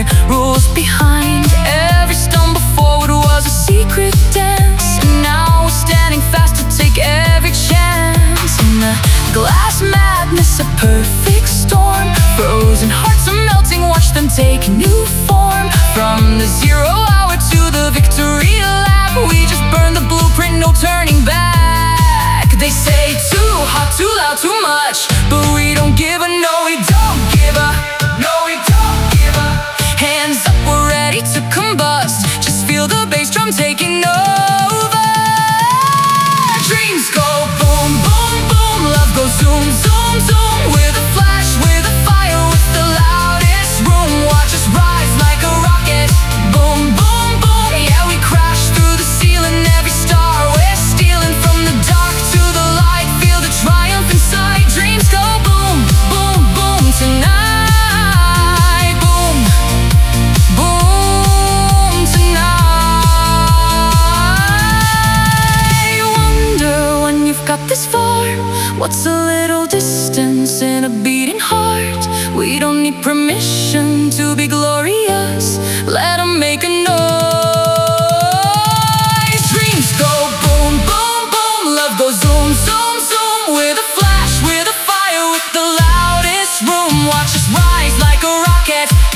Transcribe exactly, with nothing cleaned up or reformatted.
it rules behind. Every stone before it was a secret dance, and now we're standing fast to take every chance. In the glass madness, a perfect storm. Frozen hearts are melting, watch them take new form. From the zero hour to the victory lap, we just burn the blueprint, no turning back. They say too hot, too loud, too much, but we don't give a, no, we don't give a, no, we don't give a. Hands up, we're ready to combust. Just feel the bass drum taking over. Dreams go boom, boom, boom. Love goes zoom, zoom, zoom. With a flash, with a fire, with the loudest room. Watch us rise like a rocket. Boom, boom, boom. Yeah, we crash through the ceiling. Every star we're stealing. From the dark to the light, feel the triumph inside. Dreams go boom, boom, boom tonight. Boom, boom tonight. You wonder when you've got this far, what's a little distance in a beating heart? We don't need permission to be glorious. Let 'em make a noise. Dreams go boom, boom, boom. Love goes zoom, zoom, zoom. With a flash, with a fire, with the loudest room. Watch us rise like a rocket.